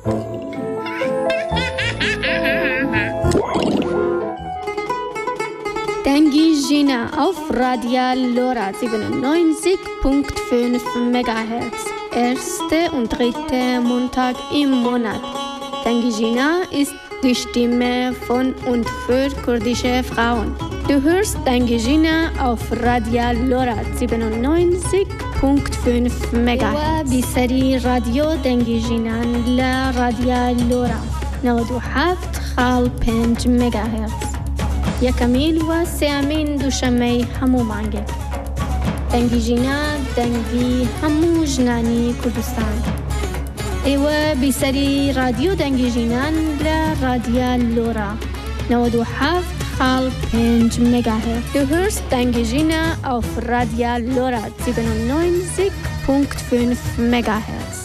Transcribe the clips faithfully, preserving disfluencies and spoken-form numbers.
Dengi Gina auf Radio Lora siebenundneunzig Komma fünf Megahertz. Erste und dritte Montag im Monat. Dengi Gina ist die Stimme von und für kurdische Frauen. Du hörst Dengi Gina auf Radio Lora siebenundneunzig Komma fünf Megahertz. بسری رادیو دنگی جینان لا رادیو لورا نود و هفت خال پنج مگاهرتز. یکمین و سیامین دوشنبه همو مانگه. دنگی جینا دنگی همو جنانی کردستان. ایوه بسری رادیو دنگی جینان لا رادیو لورا نود و هفت خال پنج مگاهرتز. Du hörst Dengi Gina auf Radio Lora siebenundneunzig Komma fünf Megahertz.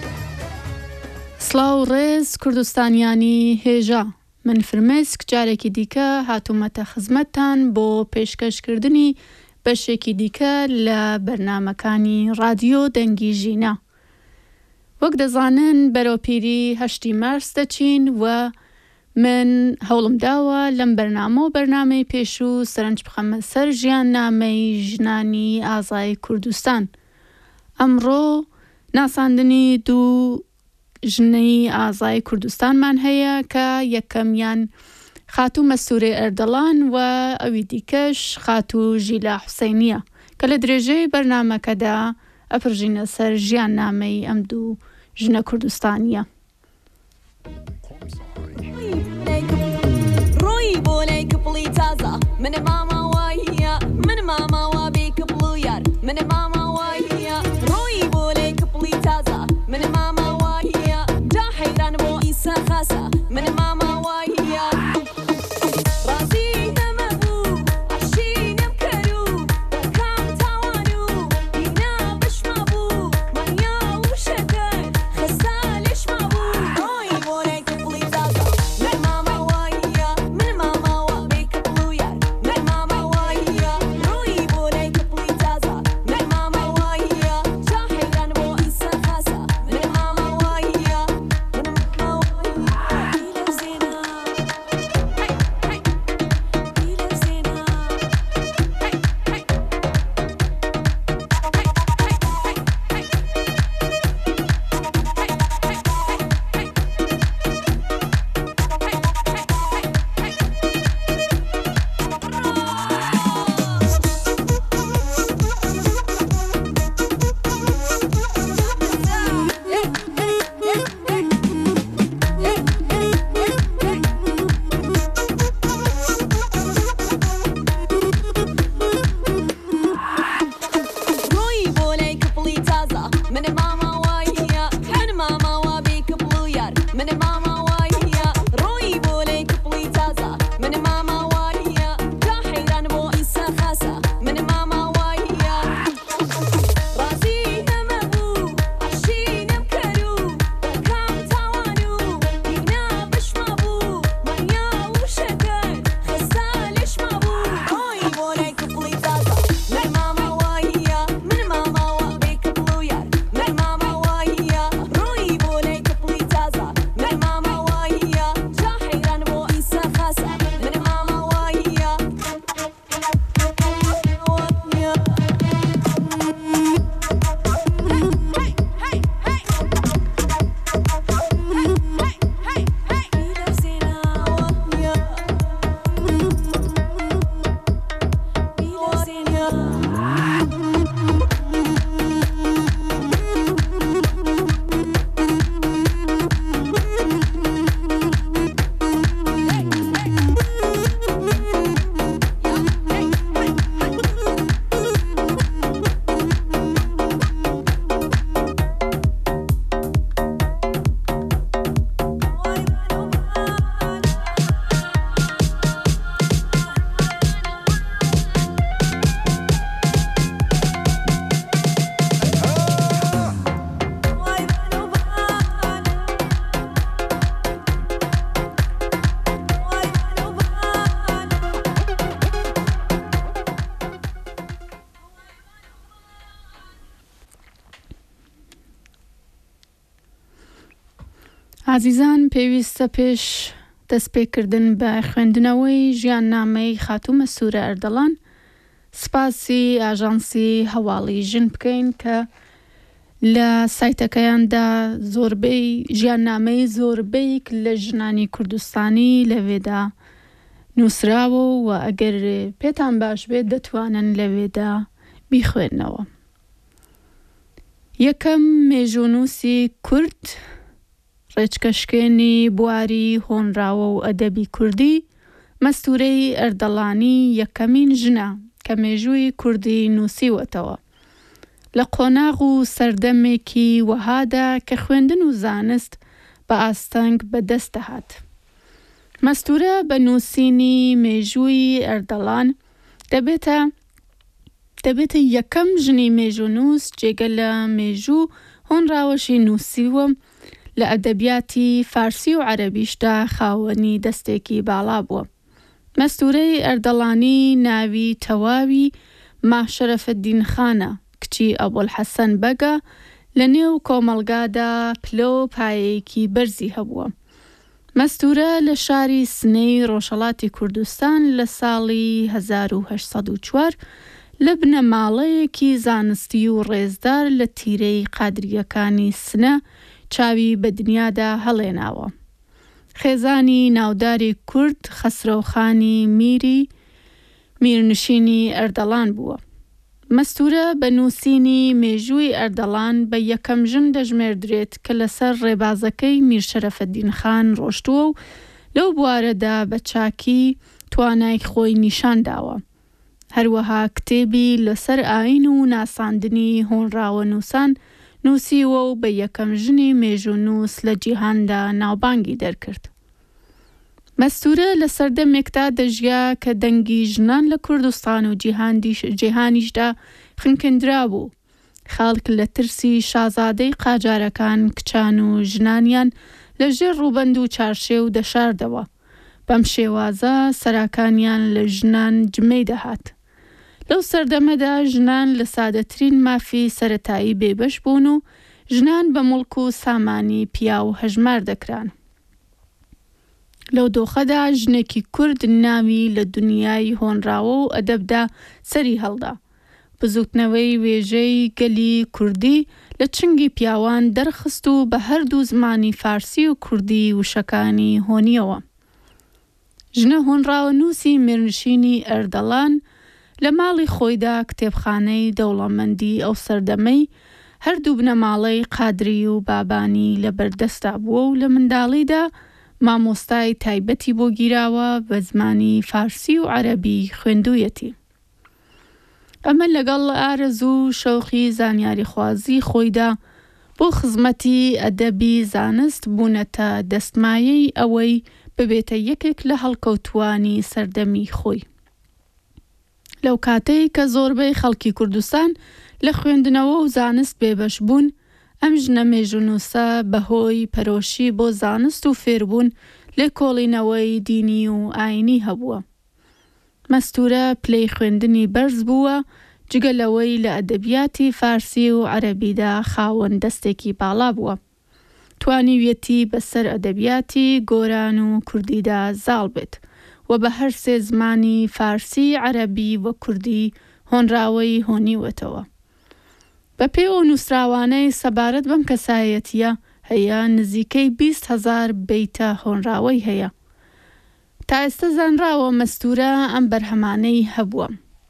سلااو ڕێز کوردستانیانی هێژا. من فرمێسک جارێکی دیکە هاتوومەتە خزمەتتان بۆ پێشکەشکردنی بەشێکی دیکە لە بەرنامەکانی رادیۆ دەنگی ژینا. وەک دەزانن بەرەوپیری هەشتی مارس دەچین و من هەوڵم داوە لەم بەرنامە و بەرنامەی پێشوو سەرنج بخەمە سەر ژیان نامەی ژنانی ئازای کوردستان. ئەمڕۆ ناساندنی دوو ژنەی ئازای کوردستانمان هەیە کە یەکەمیان خاتوو مەستوورێ ئەردەڵان و ئەوی دیکەش خاتوو ژیلا حوسەینیە کە لە درێژەی بەرنامەکەدا ئەپڕژینە سەر ژیان نامەی ئەم دوو ژنە کوردستانیە. روی بولی کپلی تازه من ماما واییا من ماما و بی کپلو یار من ماما واییا روی بولی کپلی تازه من ماما واییا جا حیران بو ایسا خاصه من ماما واییا رازی نمبو عشی نمکرو کام توانو اینا بشمابو مانیا و شکر خسالش مابو روی بولی کپلی تازه من ماما واییا من ماما و بی کپلو یار من ماما واییا روی بولی کپلی تازه من ماما واییا جا حیران بو ایسا خاصه من ماما واییا من ماما واییا عزیزان پێویستە پێش دەستپێکردن بە خوێندنەوەی ژیاننامەی خاتوو مەستوورە ئەردەڵان سپاسی ئاژانسی هەواڵی ژن بکەین کە لە سایتەکەیاندا زۆربەی ژیاننامەی زۆربەیەک لە ژنانی کوردستانی لەوێدا نووسراوە و ئەگەر پێتان باش بێت دەتوانن لەوێدا بیخوێنەوە. یەکەم مێژوونووسی کورد، ڕێچکەشکێنی بواری هۆنراوە و ئەدەبی کوردی، مەستوورەی ئەردەڵانی یەکەمین ژنە کە مێژووی کوردی نووسیوەتەوە. لە قۆناغ و سەردەمێکی وەهادا کە خوێندن و زانست بە ئاستەنگ بەدەست دەهات. مەستوورە بە نووسینی مێژووی ئەردەڵان دەبێتە دەبێتە یەکەم ژنی مێژوونووس جێگە لە مێژوو هۆنراوەشی نووسیوە لە ئەدەبیاتی فارسی و عەرەبیشدا خاوەنی دەستێکی باڵا بووە. مەستوورەی ئەردەڵانی ناوی تەواوی ماه شەرەفەددین خانە، کچی ئەبوولحەسەن بەگە، لە نێو کۆمەڵگادا پلە و پایەیەکی بەرزی هەبووە. مەستوورە لە شاری سنەی ڕۆژهەڵاتی کوردستان لە ساڵی هەزار و هەشت سەد و چوار لە بنەماڵەیەکی زانستی و ڕێزدار لە تیرەی قادریەکانی سنە چاوی بە دنیادا هەڵێناوە. خێزانی ناوداری کورد خەسرەوخانی میری میرنشینی ئەردەڵان بووە. مەستوورە بە نووسینی مێژووی ئەردەڵان بە یەکەم ژن دەژمێردرێت کە لەسەر ڕێبازەکەی میر شەرەفەددین خان ڕۆشتووە و لەو بوارەدا بە چاکی توانای خۆی نیشان داوە. هەروەها کتێبی لەسەر ئاین و ناساندنی هۆنراوە نووسان نووسیوە و بە یەکەم ژنی مێژوونووس لە جیهاندا ناوبانگی دەرکرد. مەستوورە لە سەردەمێکدا دەژیا کە دەنگی ژنان لە کوردستان و جیهانیشدا خنکندرا بوو. خەڵک لە ترسی شازادەی قاجارەکان کچان و ژنانیان لە ژێر ڕووبەند و چارشێو دەشاردەوە. بەم شێوازە سەراکانیان لە ژنان جمەی دەهات. لەو سەردەمەدا ژنان لە سادەترین مافی سەرەتایی بێبەش بوون و ژنان بە موڵک و سامانی پیا و هەژمار دەکران. لەو دۆخەدا ژنێکی کورد ناوی لە دنیای هۆنراوە و ئەدەبدا سەری هەڵدا. بزوتنەوەی وێژەی گەلی کوردی لە چنگی پیاوان دەرخست و بە هەردوو زمانی فارسی و کوردی وشەکانی هۆنیەوە. ژنە هۆنراوە نووسی میرنشینی ئەردەڵان لە ماڵی خۆیدا کتێبخانەی دەوڵەمەندی ئەو سەردەمەی هەردوو بنەماڵەی قادری و بابانی لە بەردەستا بووە و لە منداڵیدا مامۆستای تایبەتی بۆ گیراوە بە زمانی فارسی و عەرەبی خوێندوویەتی. ئەمە لەگەڵ ئارەزوو و شەوقی زانیاری خوازی خۆیدا بۆ خزمەتی ئەدەبی زانست بوونەتە دەستمایەی ئەوەی ببێتە یەکێک لە هەڵکەوتوانی سەردەمی خۆی. لەو کاتەی کە زۆربەی خەڵکی کوردستان لە خوێندنەوە و زانست بێبەش بوون، ئەم ژنە مێژوونووسە بەهۆی پەرۆشی بۆ زانست و فێربوون لێ کۆڵینەوەی دینی و ئاینی هەبووە. مەستوورە پلەی خوێندنی بەرز بووە، جگەلەوەی لە ئەدەبیاتی فارسی و عەرەبیدا خاوەن دەستێکی باڵا بووە. توانیویەتی بەسەر ئەدەبیاتی گۆران و کوردیدا زاڵ بێت و بە هەر سێ زمانی فارسی، عەرەبی و کوردی هۆنراوەی هۆنیوەتەوە. بە پێوە نووسراوانەی سەبارەت بەم کەسایەتیە هەیە نزیکەی بیست هەزار بەیتە هۆنراوەی هەیە. تا ئێستا زانراوە مەستوورە ئەم بەرهەمانەی هەبووە.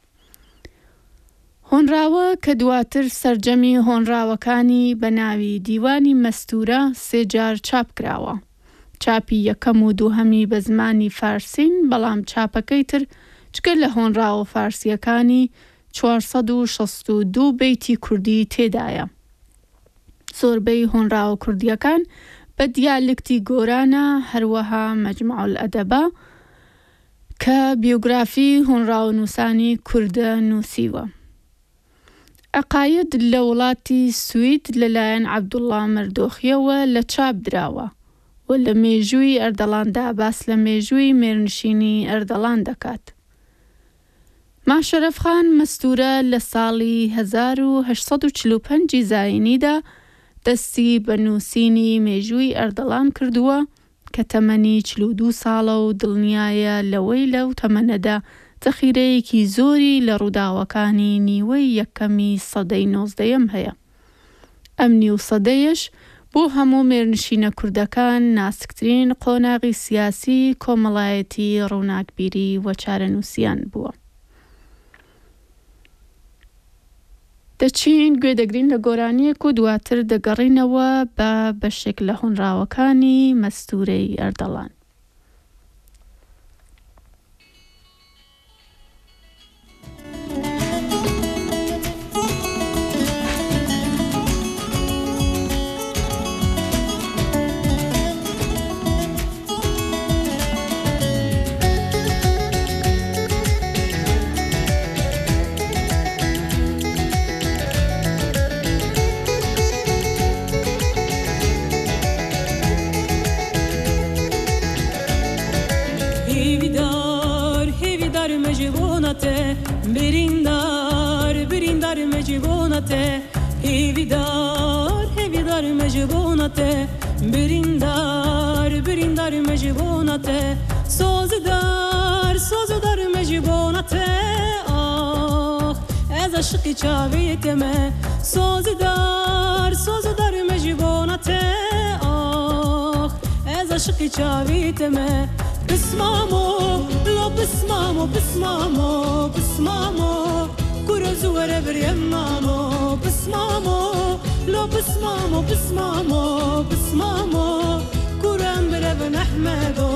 هۆنراوە کە دواتر سەرجەمی هۆنراوەکانی بە ناوی دیوانی مەستوورە سێ جار چاپ کراوە. چاپی یەکەم و دووهەمی بە زمانی فارسین، بەڵام چاپەکەی تر جگە لە هۆنراوە فارسیەکانی چوار سەد و شەست و دوو بەیتی کوردی تێدایە. زۆربەی هۆنراوە کوردیەکان بە دیالکتی گۆرانە، هەروەها مەجموع الئەدەبە کە بیۆگرافی هۆنراوە نووسانی کوردە نووسیوە. عەقاید لە وڵاتی سوید لەلایەن عەبدوڵڵا مەردۆخیەوە لە چاپ دراوە و لە مێژووی ئەردەڵاندا باس لە مێژووی مێرنشینی ئەردەڵان دەکات. ماه شەرەفخان مەستوورە لە ساڵی هەزار و هەشت سەد و چل و پەنج زاینیدا دەستی بە نووسینی مێژووی ئەردەڵان کردووە کە تەمەنی چل و دوو ساڵە و دڵنیایە لەوەی لەو تەمەنەدا زەخیرەیەکی زۆری لە ڕووداوەکانی نیوەی یەکەمی سەدەی نۆزدەیەم هەیە. ئەم نیو سەدەیەش بۆ هەموو مێرنشینە کوردەکان ناسکترین قۆناغی سیاسی کۆمەڵایەتی ڕووناکبیری و چارەنووسیان بووە. دەچین گوێدەگرین لە گۆرانیەک و دواتر دەگەڕینەوە بە بەشێک لە هۆنراوەکانی مەستوورەی ئەردەڵان. برندار برندار مجبونته هیویدار هیویدار مجبونته برندار برندار مجبونته سازدار سازدار مجبونته آخ از عشقی چاویتمه سازدار سازدار مجبونته آخ از عشقی چاویتمه بسمامو لا بسمامو بسمامو بسمامو كرز ورا بريمامو بسمامو لا بسمامو بسمامو بسمامو كرم برا نحمدو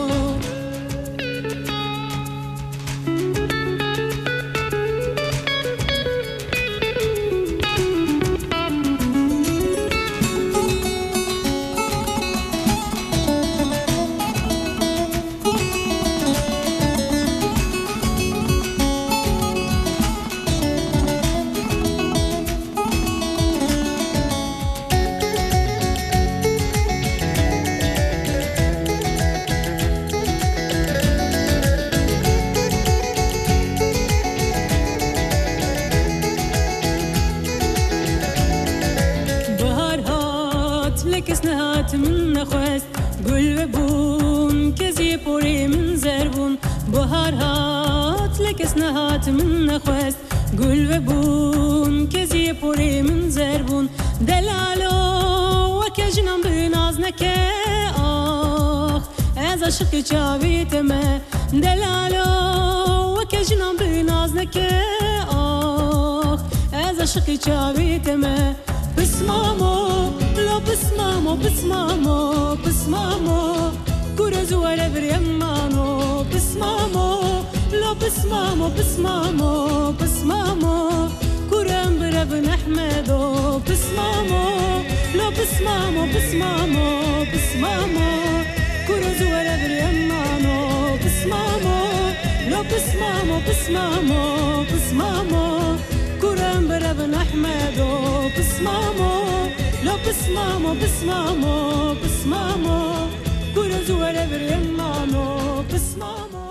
كس نهات من نخوست قل بون كزي بوري من زربون بهار هات لكس نهات من نخوست قل بون كزي بوري من زربون دلالو وكجنم بنازنك آخ از عشق چاویتمه دلالو وكجنم بنازنك آخ از عشق چاویتمه بسمامو لا بسمامو بسمامو بسمامو كرز ولا بريمانو بسمامو لا بسمامو بسمامو بسمامو كرم برب نحمدو بسمامو لا بسمامو بسمامو بسمامو كرز ولا بريمانو بسمامو لا بسمامو بسمامو بسمامو كرم برب نحمدو بسمامو لا بسمامو بسمامو بسمامو كرز ولا بريمانو بسمامو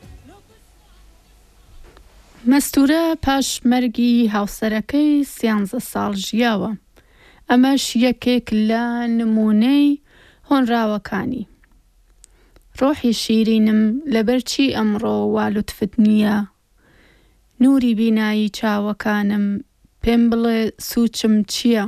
مەستوورە پاش مەرگی هاوسەرەکەی سیانزە ساڵ ژیاوە. ئەمەش یەکێک لە نمونەی هۆنراوەکانی. ڕۆحی شیرینم لەبەرچی ئەمڕۆ والوتفت نییە. نوری بینایی چاوەکانم پێم بڵێ سوچم چییە؟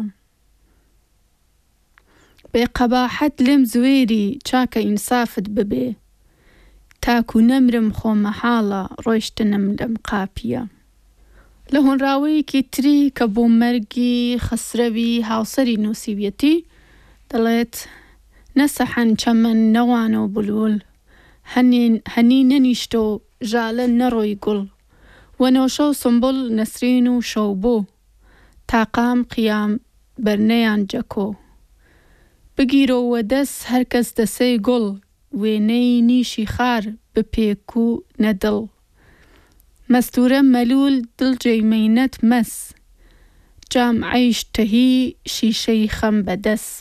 بێقەباحەت لێم زوێری چاکە ئینسافت ببێ. تاکو نەمرم خۆمەحاڵە ڕۆیشتنم لەم قاپیە. لە هۆنراوەیەکی تری کە بۆ مەرگی خسرەوی هاوسەری نووسیویەتی دەڵێت نەسەحەن چەمەن نەوانە و بولول هەنی نەنیشتە و ژالە نەڕۆی گوڵ وەنەوشە و سمبڵ نەسرین و شەو بۆ تاقام قیام بەرنەیان جەکۆ بگیرەوە دەست هەرکەس دەسەی گوڵ وێنەی نیشی خار بپێک و نەدڵ مەستوورە مەلول دڵجەی مەینەت مەس جام عەیش تەهی شیشەی خەم بەدەست.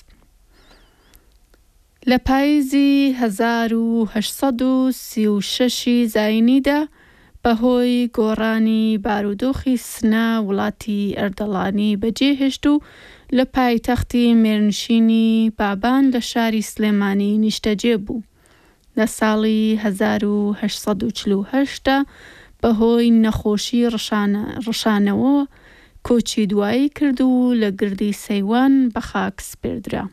لە پاییزی هەزار و هەشت سەد و سی و شەشی زاینیدا بەهۆی گۆڕانی بارودۆخی سنە وڵاتی ئەردەڵانی بەجێهێشت و لە پایتەختی مێرنشینی بابان لە شاری سلێمانی نیشتەجێ بوو. لە ساڵی هەزار و هەشت سەد و چل و هەشت بەهۆی نەخۆشی ڕەشانەوە کۆچی دوایی کرد و لە گردی سەیوان بە خاک سپێردرا.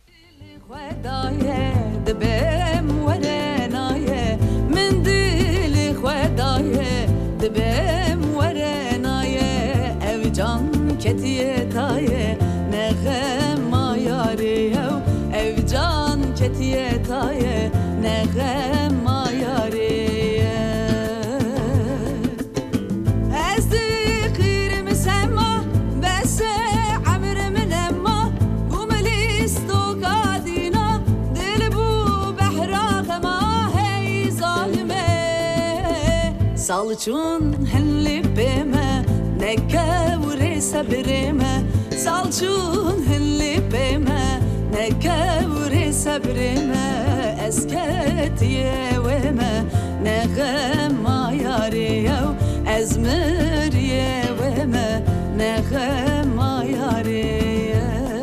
Salçun helli beme ne kevre sabreme Salçun helli beme ne kevre sabreme Esketiye veme ne gema yariye Ezmiriye veme ne gema yariye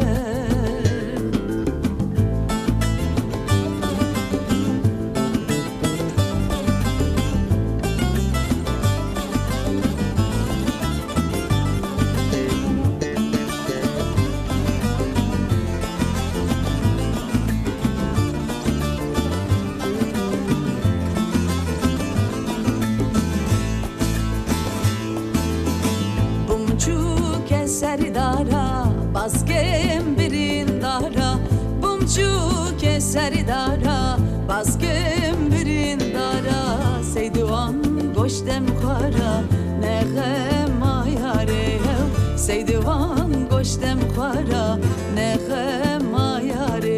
Seridara baskem birindara bumcu keseridara baskem birindara seydivan goştem khara ne gema yare seydivan goştem khara ne gema yare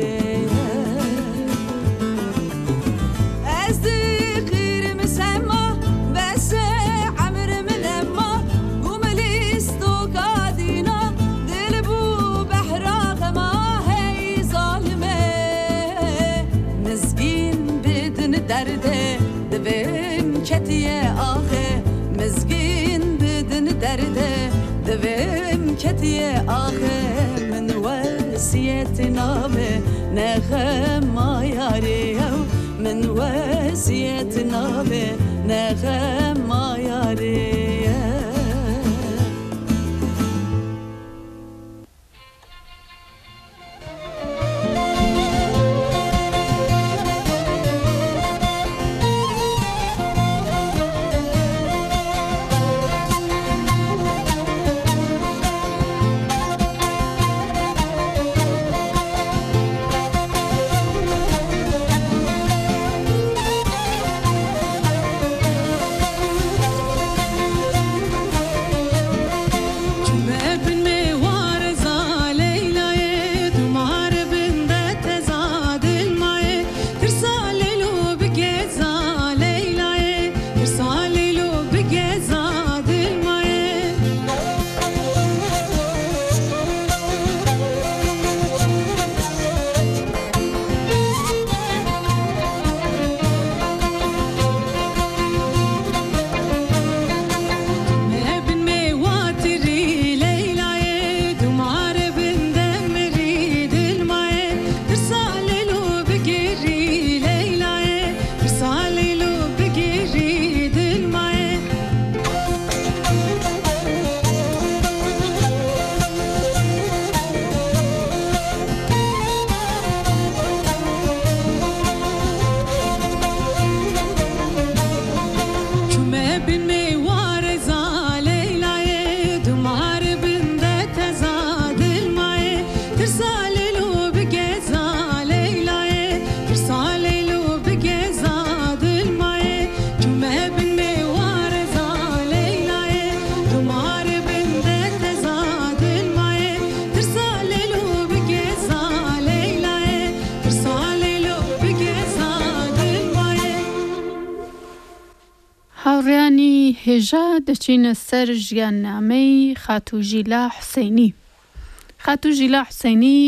derde devem ketiye ahe mezgin bedin derde devem ketiye ahe min vasiyetna be ne gema yare min vasiyetna be ne gema yare هاوڕێیانی هێژا دەچینە سەر ژیاننامەی خاتوژیلا حوسێنی. خاتوژیلا حوسێنی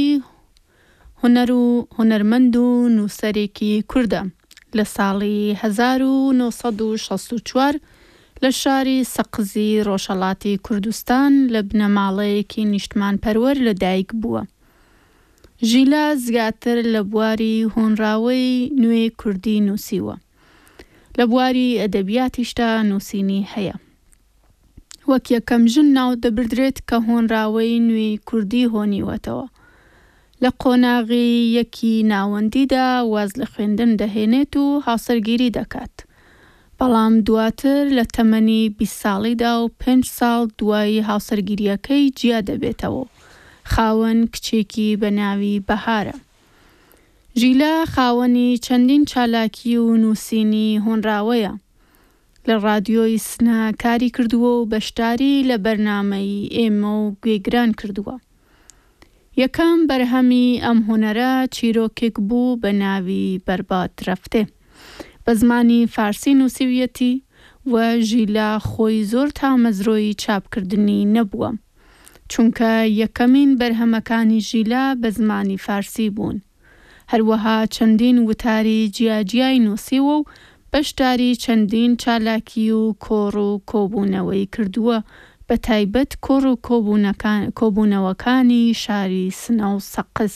هونەر و هونەرمەند و نووسەرێکی کوردە. لە ساڵی هەزار و نۆ سەد و شەست و چوار لە شاری سەقزی ڕۆژهەڵاتی کوردستان لە بنەماڵەیەکی نیشتمان پەروەر لەدایک بووە. ژیلا زیاتر لە بواری هۆنراوەی نوێ کوردی نووسیوە. لە بواری ئەدەبیاتیشدا نووسینی هەیە. وەک یەکەم ژن ناو دەبردرێت کە هۆنراوەی نوێ کوردی هۆنیوەتەوە. لە قۆناغی یەکی ناوەندیدا واز لە خوێندن دەهێنێت و هاوسەرگیری دەکات. بەڵام دواتر لە تەمەنی بیست ساڵیدا و پێنج ساڵ دوای هاوسەرگیریەکەی جیا دەبێتەوە. خاوەن کچێکی بە ناوی بەهارە. ژیلا خاوەنی چەندین چالاکی و نووسینی هۆنراوەیە. لە ڕادیۆی سنە کاری کردووە و بەشداری لە بەرنامەی ئێمە و گوێگران کردووە. یەکەم بەرهەمی ئەم هۆنەرە چیرۆکێک بوو بە ناوی بەربات رەفتێ. بە زمانی فارسی نووسیویەتی و ژیلا خۆی زۆر تامەزرۆی چاپکردنی نەبووە. چونکە یەکەمین بەرهەمەکانی ژیلا بە زمانی فارسی بوون. هەروەها چەندین وتاری جیاجیای نووسیوە و بەشداری چەندین چالاکی و کۆڕ و کۆبوونەوەی کردووە، بە تایبەت کۆڕ و کۆبوونەوەکانی شاری سنە و سەقز.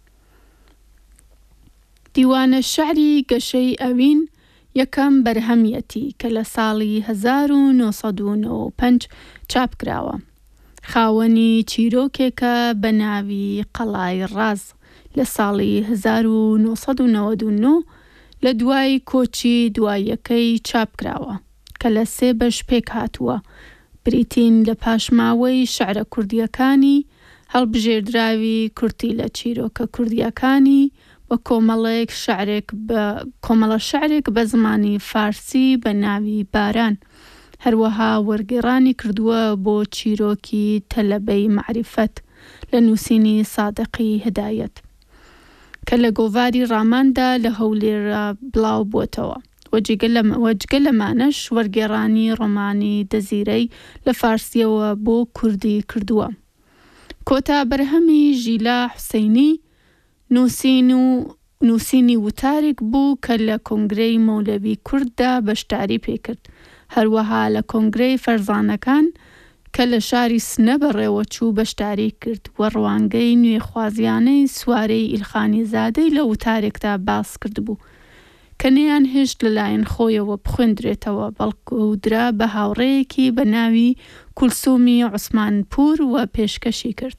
دیوانە شعری گەشەی ئەوین یەکەم بەرهەمیەتی کە لە ساڵی هەزار و نۆ سەد و نۆ و پێنج چاپکراوە. خاوەنی چیرۆکێکە بە ناوی قەڵای ڕاز لە ساڵی هەزار و نۆ سەد و نەوەد و نۆ لە دوای کۆچی دواییەکەی چاپکراوە کە لە سێ بەش پێک هاتووە، بریتین لە پاشماوەی شەعرە کوردیەکانی، هەڵبژێردراوی کورتی لە چیرۆکە کوردیەکانی و کۆمەڵێک شەعرێک بە کۆمەڵە شەعرێک بە زمانی فارسی بە ناوی باران. هەروەها وەرگێڕانی کردووە بۆ چیرۆکی تەلەبەی معریفەت لە نووسینی سادقی هدایەت کە لە گۆڤاری ڕاماندا لە هەولێرە بڵاو بووتەوە. وەجگە لەمانەش وەرگێڕانی ڕۆمانی دەزیرەی لە فارسیەوە بۆ کوردی کردووە. کۆتا بەرهەمی ژیلا حوسەینی نووسین و نووسینی وتارێک بوو کە لە کۆنگرەی مەولەوی کورددا بەشداری پێکرد. هەروەها لە کۆنگرەی فەرزانەکان کە لە شاری سنە بەڕێوەچوو بەشداری کرد و ڕوانگەی نوێخوازیانەی سوارەی ئیلخانی زادەی لە وتارێکدا باس کرد بوو کە نەیان هێشت لەلایەن خۆیەوە بخوێندرێتەوە، بەڵکو درا بە هاوڕێیەکی بە ناوی کولسومی عوسمانپور و پێشکەشی کرد.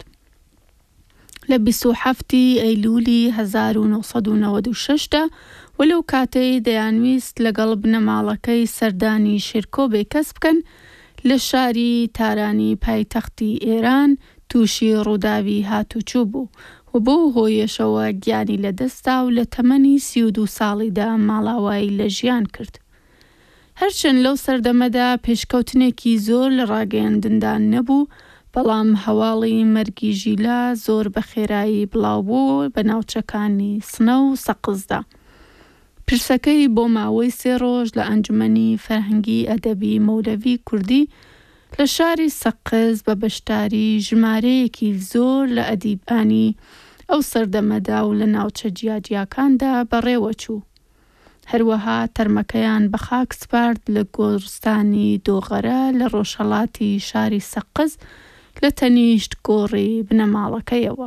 لە بیست و هەفتی ئەیلولی هەزار و نۆ سەد و نەوەد و شەشدا وەلەو کاتەی دەیانویست لەگەڵ بنەماڵەکەی سەردانی شێرکۆبێ کەس بکەن، لە شاری تارانی پایتەختی ئێران تووشی ڕووداوی هاتوچوو بوو و بۆ هۆیشەوە گیانی لەدەستا و لە تەمەنی سی و دوو ساڵیدا ماڵاوایی لە ژیان کرد. هەرچەند لەو سەردەمەدا پێشکەوتنێکی زۆر لە ڕاگەیاندندا نەبوو، بەڵام هەواڵی مەرگی ژیلا زۆر بە خێرایی بڵاو بوو بە ناوچەکانی سنە و سەقزدا. پرسەکەی بۆ ماوەی سێ ڕۆژ لە ئەنجومەنی فەرهەنگی ئەدەبی مەولەوی کوردی لە شاری سەقز بە بەشداری ژمارەیەکی زۆر لە ئەدیبانی ئەو سەردەمەدا و لە ناوچە جیاجیاکاندا بەڕێوەچوو. هەروەها تەرمەکەیان بە خاک سپارد لە گۆڕستانی دۆغەرە لە ڕۆژهەڵاتی شاری سەقز لە تەنیشت گۆڕی بنەماڵەکەیەوە.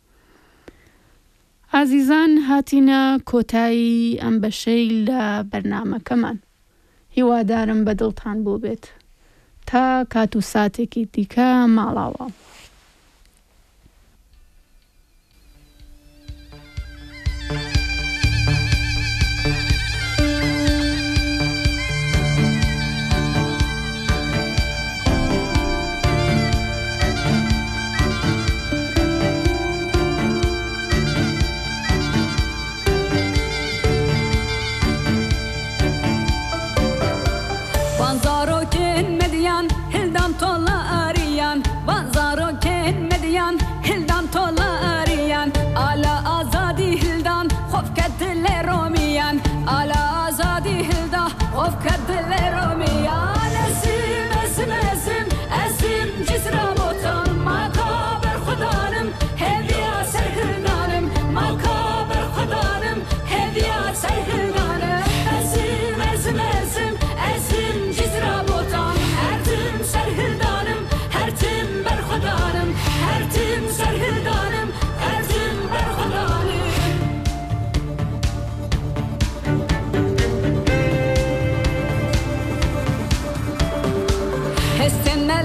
عزیزان، هاتینە کۆتایی ئەم بەشەی لە بەرنامەکەمان. هیوادارم بەدڵتان بۆ بێت. تا کات و ساتێکی دیکە ماڵاوە. Banzaro ken median, hildan tolla arian, banzaro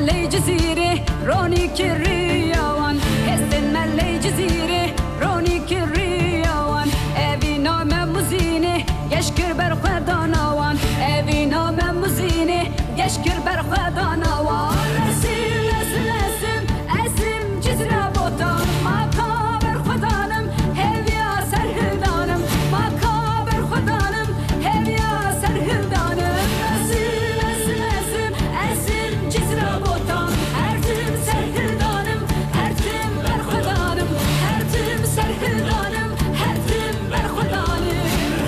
ملي جزيرة روني كريوان هستن ملي جزيرة روني كريوان أبي نام مزينة يشكر برخدانوان أبي نام مزينة يشكر برخدانوان رسيل اسم اسم اسم جزرة بوطان ما كابر خدانم هبيا سرهدانم ما كابر خدانم هبيا سرهدانم رسيل اسم اسم اسم جزرة بوطان هرتم سرهدانم هرتم برخدانم هرتم سرهدانم هرتم برخدانم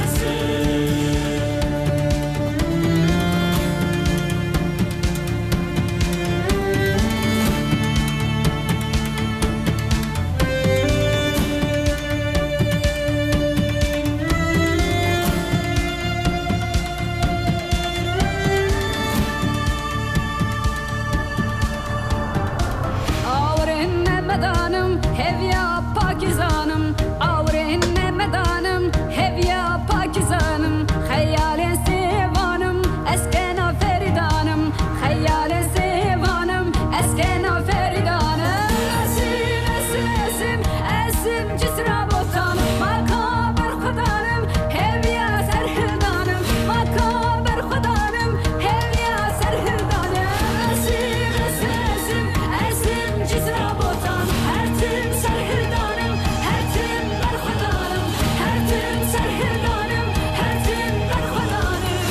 Ağrın medanım hevya Pakistanım Ağrın medanım hevya Pakistanım Hayalin sevanım eskena feridanım Hayalin sevanım eskena feridanım Esim esim esim esim cisra botanım Makaber khudanım hevya serhdanım Makaber khudanım hevya serhdanım Esim esim esim esim cisra botan her tim serhdanım her tim berkhudanım her tim serhdanım her tim berkhudanım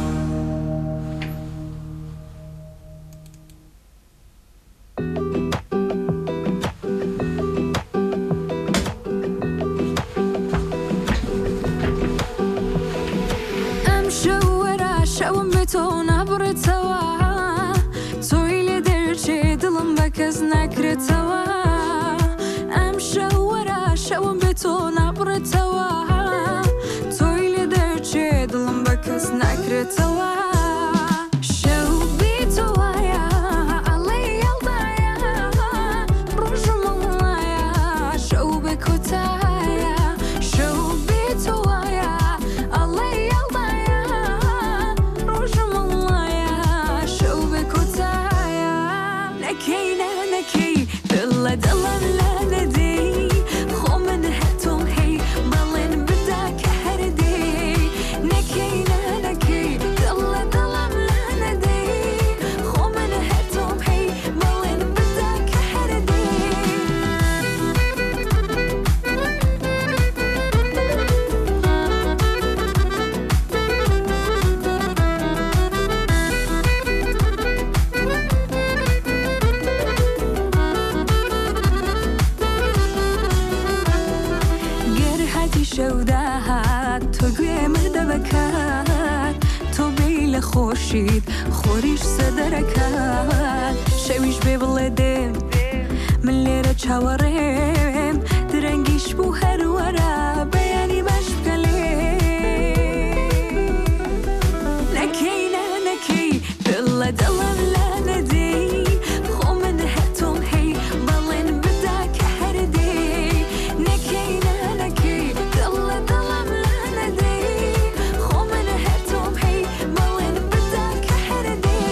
امشو ورا شوم بتون عبر توا تويل درجي دلم بكز نكر توا امشو ورا شوم بتون عبر توا تويل درجي دلم بكز نكر توا شو بتوا يا علي يلدايا رجم الله يا شو بكوتايا شو بتوا يا علي يلدايا رجم الله يا شو بكوتايا نكينا نكي دل دل لا ندي خو من هتم هي بلن بدك هردي نكينا نكي دل دل لا ندي خو من هتم هي بلن بدك هردي گرهتی شودهات تو گوی مردبکات تو بیل خوشید خوریش صدرکات شویش ببلدم من لیره چاورم درنگیش بو هر ورا بیانی باش بکلیم نکینا نکی دل دلم لا ندی خو من هتم هی بلن بدك هردی نکینا نکی دل دلم لا ندی خو من هتم هی بلن بدك هردی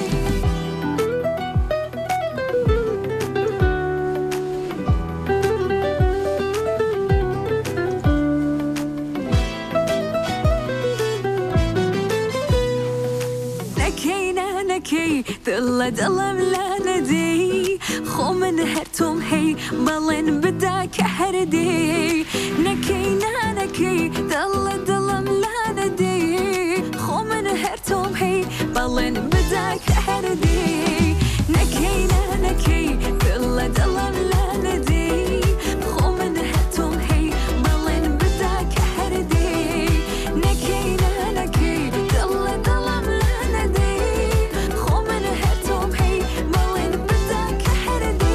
نكينا نكي دل دلم لا ندي خو من هتم هي بلن بدك هردي نكينا نكي دل دلم لا ندي خو من هتم هي بلن بدك هردي نكينا نكي دل دلم لا ندي خو من هتم هي بلن بدك هردي نكينا نكي دل دلم لا ندي خو من هتم هي بلن بدك هردي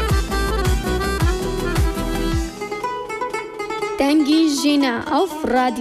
Dangi Gina auf Radio